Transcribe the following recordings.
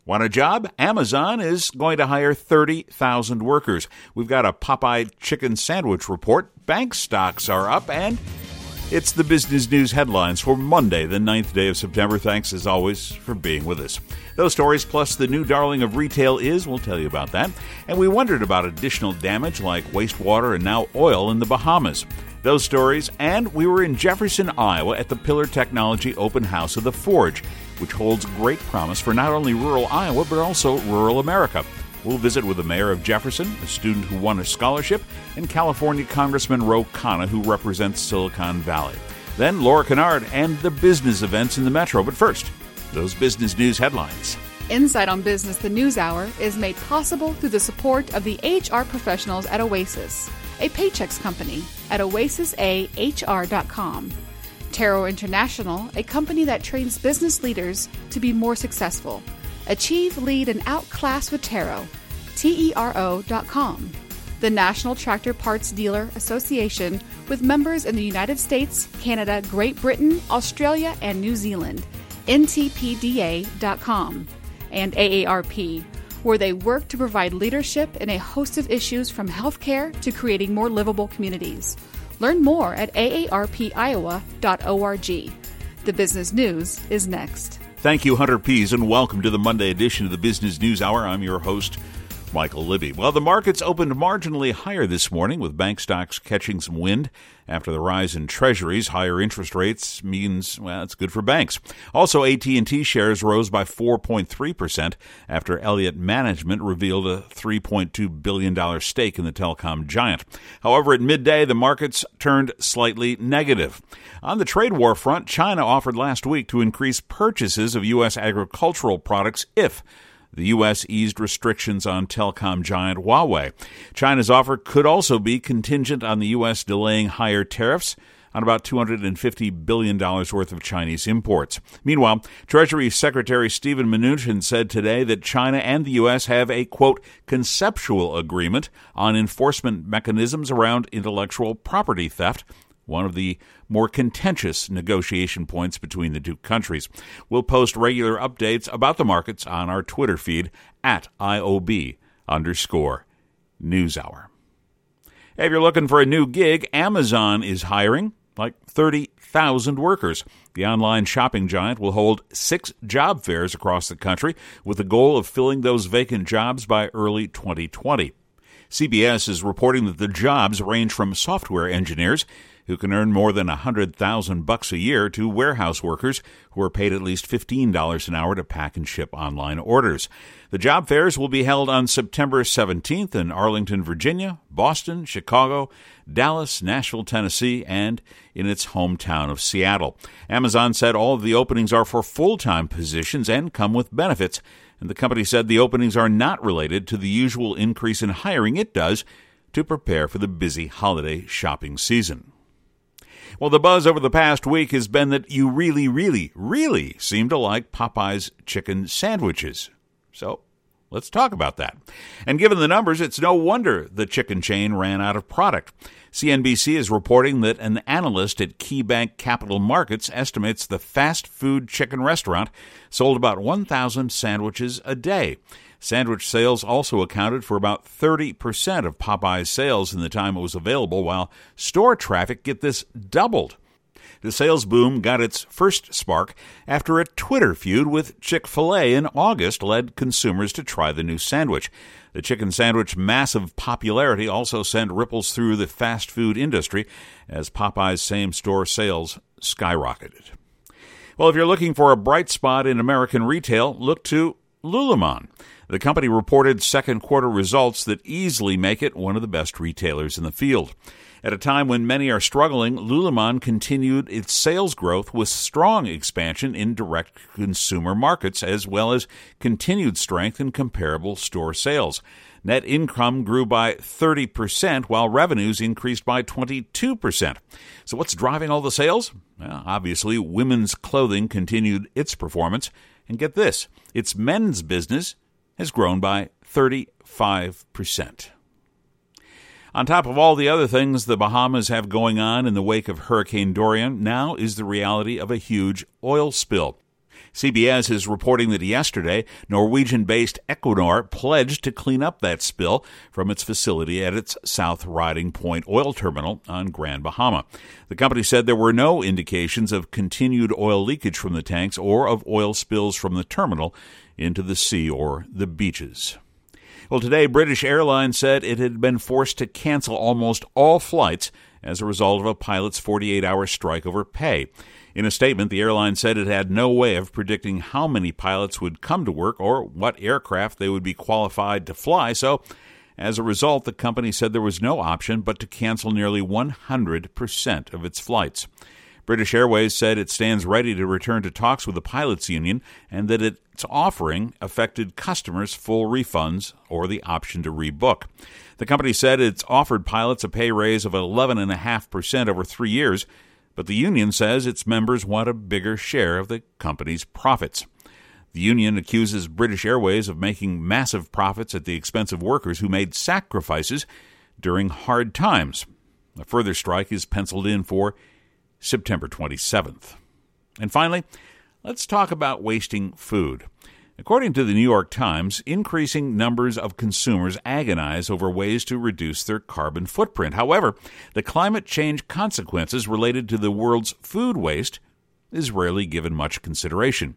Want a job? Amazon is going to hire 30,000 workers. We've got a Popeye chicken sandwich report. Bank stocks are up, and it's the business news headlines for Monday, the 9th day of September. Thanks, as always, for being with us. Those stories, plus the new darling of retail is, we'll tell you about that. And we wondered about additional damage like wastewater and now oil in the Bahamas. Those stories, and we were in Jefferson, Iowa at the Pillar Technology Open House of the Forge, which holds great promise for not only rural Iowa, but also rural America. We'll visit with the mayor of Jefferson, a student who won a scholarship, and California Congressman Ro Khanna, who represents Silicon Valley. Then Laura Kennard and the business events in the metro. But first, those business news headlines. Insight on Business, the News Hour, is made possible through the support of the HR professionals at Oasis, a Paychex company at oasisahr.com. Taro International, a company that trains business leaders to be more successful. Achieve, lead, and outclass with Taro. TERO.com. The National Tractor Parts Dealer Association, with members in the United States, Canada, Great Britain, Australia, and New Zealand. NTPDA.com. And AARP, where they work to provide leadership in a host of issues from healthcare to creating more livable communities. Learn more at aarpiowa.org. The business news is next. Thank you, Hunter Pease, and welcome to the Monday edition of the Business News Hour. I'm your host, Michael Libby. Well, the markets opened marginally higher this morning, with bank stocks catching some wind after the rise in treasuries. Higher interest rates means, well, it's good for banks. Also, AT&T shares rose by 4.3% after Elliott Management revealed a $3.2 billion stake in the telecom giant. However, at midday, the markets turned slightly negative. On the trade war front, China offered last week to increase purchases of U.S. agricultural products if the U.S. eased restrictions on telecom giant Huawei. China's offer could also be contingent on the U.S. delaying higher tariffs on about $250 billion worth of Chinese imports. Meanwhile, Treasury Secretary Steven Mnuchin said today that China and the U.S. have a, quote, conceptual agreement on enforcement mechanisms around intellectual property theft, one of the more contentious negotiation points between the two countries. We'll post regular updates about the markets on our Twitter feed at IOB_NewsHour. Hey, if you're looking for a new gig, Amazon is hiring like 30,000 workers. The online shopping giant will hold 6 job fairs across the country with the goal of filling those vacant jobs by early 2020. CBS is reporting that the jobs range from software engineers who can earn more than $100,000 a year to warehouse workers who are paid at least $15 an hour to pack and ship online orders. The job fairs will be held on September 17th in Arlington, Virginia, Boston, Chicago, Dallas, Nashville, Tennessee, and in its hometown of Seattle. Amazon said all of the openings are for full-time positions and come with benefits, and the company said the openings are not related to the usual increase in hiring it does to prepare for the busy holiday shopping season. Well, the buzz over the past week has been that you really, really, really seem to like Popeye's chicken sandwiches. So let's talk about that. And given the numbers, it's no wonder the chicken chain ran out of product. CNBC is reporting that an analyst at KeyBank Capital Markets estimates the fast food chicken restaurant sold about 1,000 sandwiches a day. Sandwich sales also accounted for about 30% of Popeye's sales in the time it was available, while store traffic, get this, doubled. The sales boom got its first spark after a Twitter feud with Chick-fil-A in August led consumers to try the new sandwich. The chicken sandwich's massive popularity also sent ripples through the fast food industry as Popeye's same-store sales skyrocketed. Well, if you're looking for a bright spot in American retail, look to Lululemon. The company reported second quarter results that easily make it one of the best retailers in the field. At a time when many are struggling, Lululemon continued its sales growth with strong expansion in direct consumer markets, as well as continued strength in comparable store sales. Net income grew by 30%, while revenues increased by 22%. So what's driving all the sales? Well, obviously, women's clothing continued its performance. And get this, its men's business has grown by 35%. On top of all the other things the Bahamas have going on in the wake of Hurricane Dorian, now is the reality of a huge oil spill. CBS is reporting that yesterday, Norwegian-based Equinor pledged to clean up that spill from its facility at its South Riding Point oil terminal on Grand Bahama. The company said there were no indications of continued oil leakage from the tanks or of oil spills from the terminal into the sea or the beaches. Well, today, British Airlines said it had been forced to cancel almost all flights as a result of a pilot's 48-hour strike over pay. In a statement, the airline said it had no way of predicting how many pilots would come to work or what aircraft they would be qualified to fly, so as a result, the company said there was no option but to cancel nearly 100% of its flights. British Airways said it stands ready to return to talks with the pilots' union and that its offering affected customers' full refunds or the option to rebook. The company said it's offered pilots a pay raise of 11.5% over 3 years, but the union says its members want a bigger share of the company's profits. The union accuses British Airways of making massive profits at the expense of workers who made sacrifices during hard times. A further strike is penciled in for September 27th. And finally, let's talk about wasting food. According to the New York Times, increasing numbers of consumers agonize over ways to reduce their carbon footprint. However, the climate change consequences related to the world's food waste is rarely given much consideration.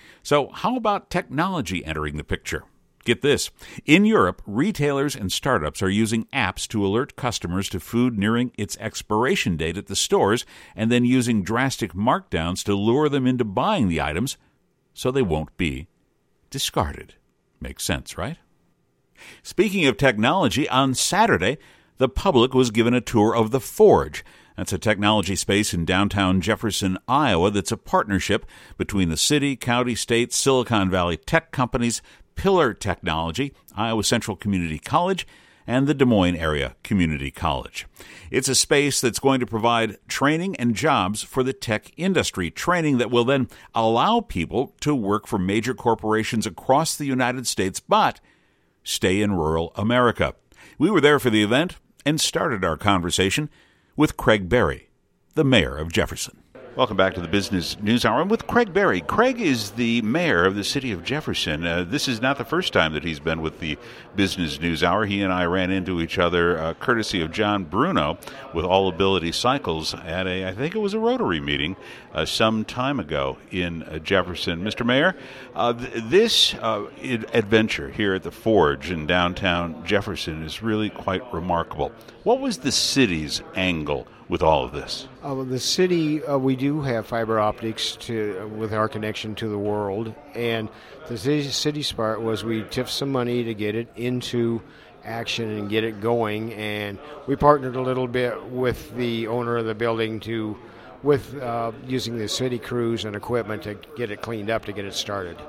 So how about technology entering the picture? Get this. In Europe, retailers and startups are using apps to alert customers to food nearing its expiration date at the stores and then using drastic markdowns to lure them into buying the items so they won't be discarded. Makes sense, right? Speaking of technology, on Saturday, the public was given a tour of The Forge. That's a technology space in downtown Jefferson, Iowa, that's a partnership between the city, county, state, Silicon Valley tech companies, Pillar Technology, Iowa Central Community College, and the Des Moines Area Community College. It's a space that's going to provide training and jobs for the tech industry, training that will then allow people to work for major corporations across the United States, but stay in rural America. We were there for the event and started our conversation with Craig Berry, the mayor of Jefferson. Welcome back to the Business News Hour. I'm with Craig Berry. Craig is the mayor of the city of Jefferson. This is not the first time that he's been with the Business News Hour. He and I ran into each other courtesy of John Bruno with All Ability Cycles at I think it was a Rotary meeting some time ago in Jefferson. Mr. Mayor, this adventure here at the Forge in downtown Jefferson is really quite remarkable. What was the city's angle with all of this? The city, we do have fiber optics with our connection to the world, and the city's part was we tipped some money to get it into action and get it going, and we partnered a little bit with the owner of the building with using the city crews and equipment to get it cleaned up, to get it started.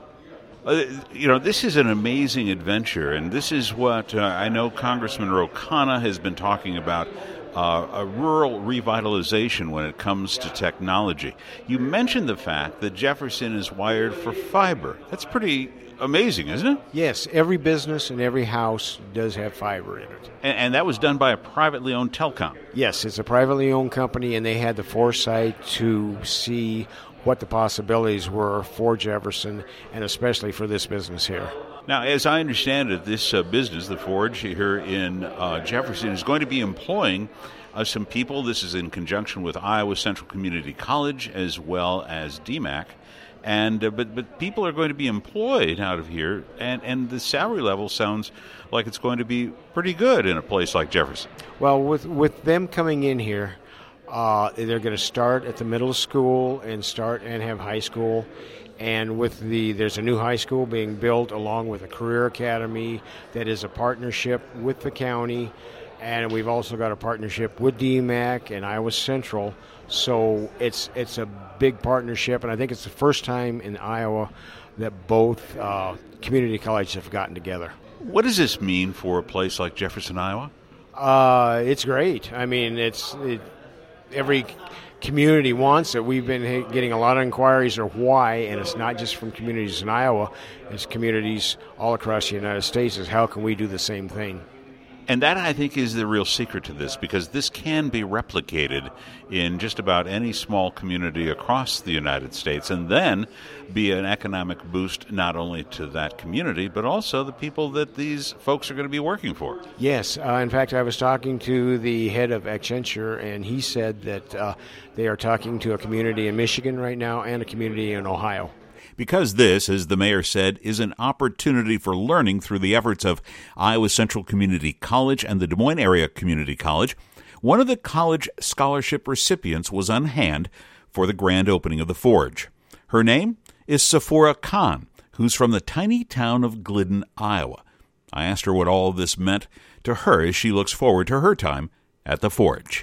This is an amazing adventure, and this is what I know Congressman Ro Khanna has been talking about, a rural revitalization when it comes to technology. You mentioned the fact that Jefferson is wired for fiber. That's pretty amazing, isn't it? Yes, every business and every house does have fiber in it. And that was done by a privately owned telecom. Yes, it's a privately owned company, and they had the foresight to see what the possibilities were for Jefferson, and especially for this business here. Now, as I understand it, this business, the Forge here in Jefferson, is going to be employing some people. This is in conjunction with Iowa Central Community College as well as DMAC. And but people are going to be employed out of here, and the salary level sounds like it's going to be pretty good in a place like Jefferson. Well, with them coming in here, they're going to start at the middle school and have high school. And there's a new high school being built along with a career academy that is a partnership with the county. And we've also got a partnership with DMAC and Iowa Central. So it's a big partnership, and I think it's the first time in Iowa that both community colleges have gotten together. What does this mean for a place like Jefferson, Iowa? It's great. I mean, every community wants it. We've been getting a lot of inquiries of why, and it's not just from communities in Iowa. It's communities all across the United States, is how can we do the same thing? And that, I think, is the real secret to this, because this can be replicated in just about any small community across the United States, and then be an economic boost not only to that community, but also the people that these folks are going to be working for. Yes. In fact, I was talking to the head of Accenture, and he said that they are talking to a community in Michigan right now and a community in Ohio. Because this, as the mayor said, is an opportunity for learning through the efforts of Iowa Central Community College and the Des Moines Area Community College, one of the college scholarship recipients was on hand for the grand opening of the Forge. Her name is Sephora Khan, who's from the tiny town of Glidden, Iowa. I asked her what all of this meant to her as she looks forward to her time at the Forge.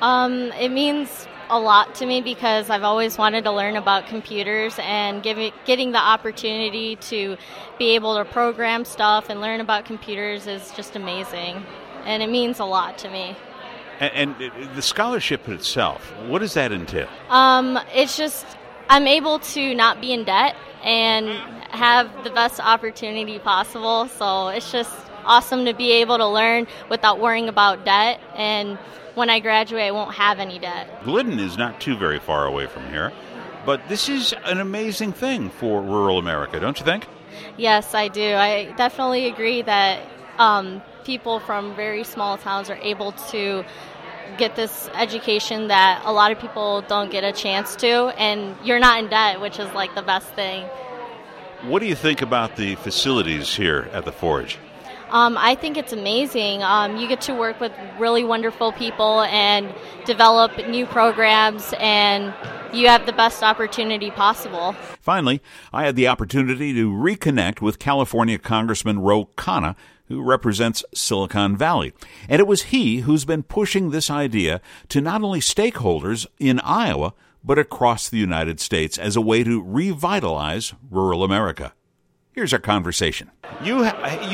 It means a lot to me because I've always wanted to learn about computers, and getting the opportunity to be able to program stuff and learn about computers is just amazing, and it means a lot to me. And the scholarship itself, what does that entail? It's just I'm able to not be in debt and have the best opportunity possible, so it's just awesome to be able to learn without worrying about debt, and when I graduate, I won't have any debt. Glidden is not too very far away from here, but this is an amazing thing for rural America, don't you think? Yes, I do. I definitely agree that people from very small towns are able to get this education that a lot of people don't get a chance to, and you're not in debt, which is like the best thing. What do you think about the facilities here at the Forge? I think it's amazing. You get to work with really wonderful people and develop new programs, and you have the best opportunity possible. Finally, I had the opportunity to reconnect with California Congressman Ro Khanna, who represents Silicon Valley. And it was he who's been pushing this idea to not only stakeholders in Iowa, but across the United States as a way to revitalize rural America. Here's our conversation. You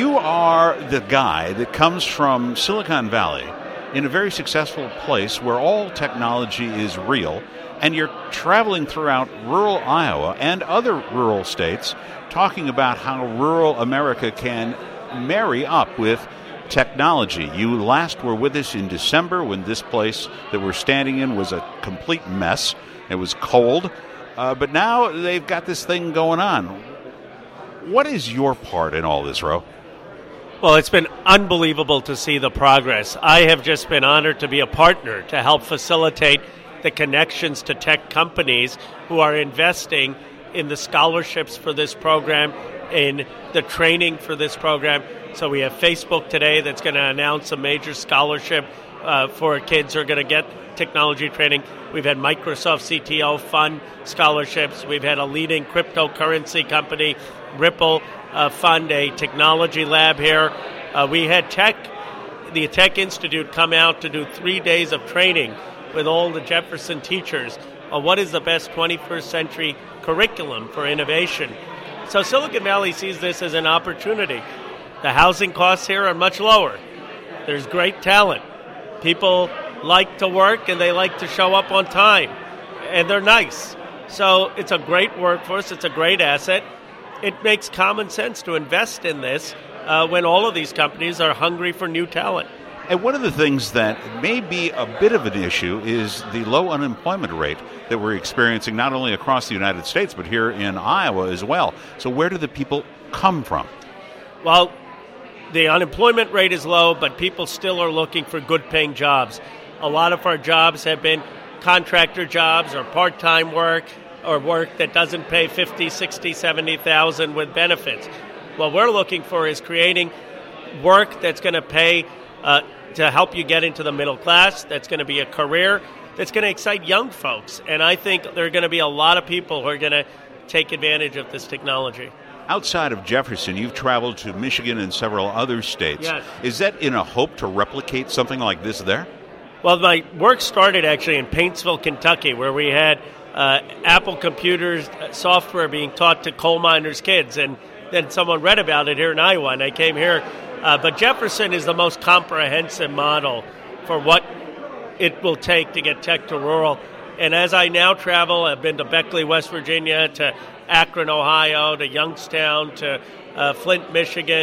are the guy that comes from Silicon Valley in a very successful place where all technology is real, and you're traveling throughout rural Iowa and other rural states talking about how rural America can marry up with technology. You last were with us in December when this place that we're standing in was a complete mess. It was cold, but now they've got this thing going on. What is your part in all this, Ro? Well, it's been unbelievable to see the progress. I have just been honored to be a partner to help facilitate the connections to tech companies who are investing in the scholarships for this program, in the training for this program. So we have Facebook today that's going to announce a major scholarship for kids who are going to get technology training. We've had Microsoft CTO fund scholarships. We've had a leading cryptocurrency company, Ripple, fund a technology lab here. We had the Tech Institute come out to do 3 days of training with all the Jefferson teachers on what is the best 21st century curriculum for innovation. So Silicon Valley sees this as an opportunity. The housing costs here are much lower. There's great talent. People like to work and they like to show up on time, and they're nice. So it's a great workforce. It's a great asset. It makes common sense to invest in this when all of these companies are hungry for new talent. And one of the things that may be a bit of an issue is the low unemployment rate that we're experiencing not only across the United States, but here in Iowa as well. So where do the people come from? Well, the unemployment rate is low, but people still are looking for good-paying jobs. A lot of our jobs have been contractor jobs or part-time work or work that doesn't pay $50,000, $60,000, $70,000 with benefits. What we're looking for is creating work that's going to pay to help you get into the middle class, that's going to be a career, that's going to excite young folks. And I think there are going to be a lot of people who are going to take advantage of this technology. Outside of Jefferson, you've traveled to Michigan and several other states. Yes. Is that in a hope to replicate something like this there? Well, my work started actually in Paintsville, Kentucky, where we had Apple computers software being taught to coal miners' kids. And then someone read about it here in Iowa, and I came here. But Jefferson is the most comprehensive model for what it will take to get tech to rural. And as I now travel, I've been to Beckley, West Virginia, to Akron, Ohio, to Youngstown, to Flint, Michigan.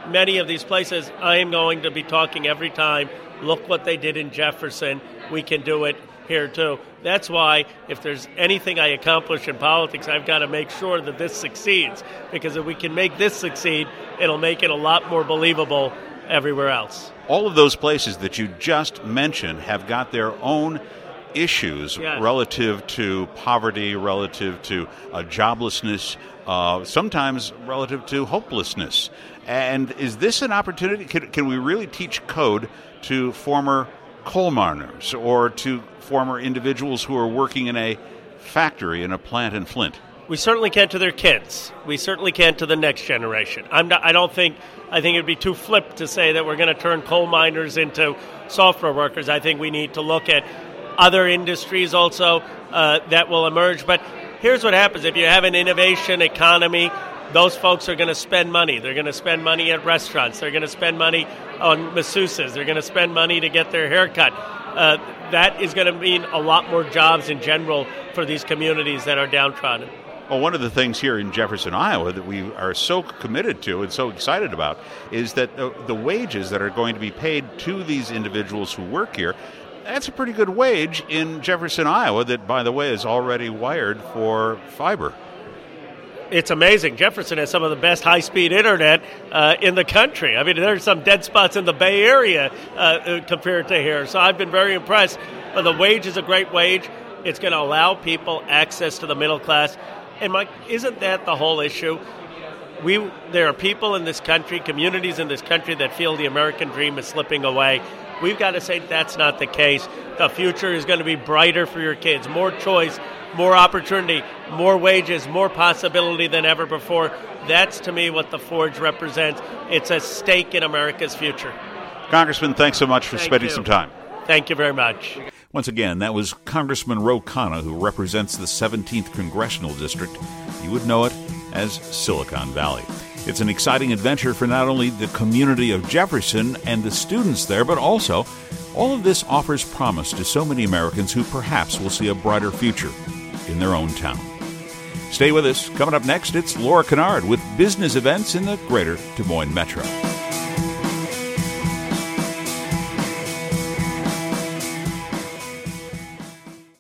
many of these places, I am going to be talking every time, look what they did in Jefferson, we can do it here too. That's why if there's anything I accomplish in politics, I've got to make sure that this succeeds, because if we can make this succeed, it'll make it a lot more believable everywhere else. All of those places that you just mentioned have got their own issues relative to poverty, relative to joblessness, sometimes relative to hopelessness. And is this an opportunity? Can we really teach code to former coal miners or to former individuals who are working in a factory, in a plant in Flint? We certainly can to their kids. We certainly can to the next generation. I think it would be too flip to say that we're going to turn coal miners into software workers. I think we need to look at other industries also that will emerge. But here's what happens. If you have an innovation economy, those folks are going to spend money. They're going to spend money at restaurants. They're going to spend money on masseuses. They're going to spend money to get their hair cut. That is going to mean a lot more jobs in general for these communities that are downtrodden. Well, one of the things here in Jefferson, Iowa, that we are so committed to and so excited about is that the wages that are going to be paid to these individuals who work here, that's a pretty good wage in Jefferson, Iowa, that, by the way, is already wired for fiber. It's amazing. Jefferson has some of the best high-speed internet in the country. I mean, there's some dead spots in the Bay Area compared to here. So I've been very impressed. But the wage is a great wage. It's going to allow people access to the middle class. And, Mike, isn't that the whole issue? There are people in this country, communities in this country that feel the American dream is slipping away. We've got to say that's not the case. The future is going to be brighter for your kids. More choice, more opportunity, more wages, more possibility than ever before. That's, to me, what the Forge represents. It's a stake in America's future. Congressman, thanks so much for spending some time. Thank you very much. Once again, that was Congressman Ro Khanna, who represents the 17th Congressional District. You would know it as Silicon Valley. It's an exciting adventure for not only the community of Jefferson and the students there, but also all of this offers promise to so many Americans who perhaps will see a brighter future in their own town. Stay with us. Coming up next, it's Laura Kennard with business events in the greater Des Moines Metro.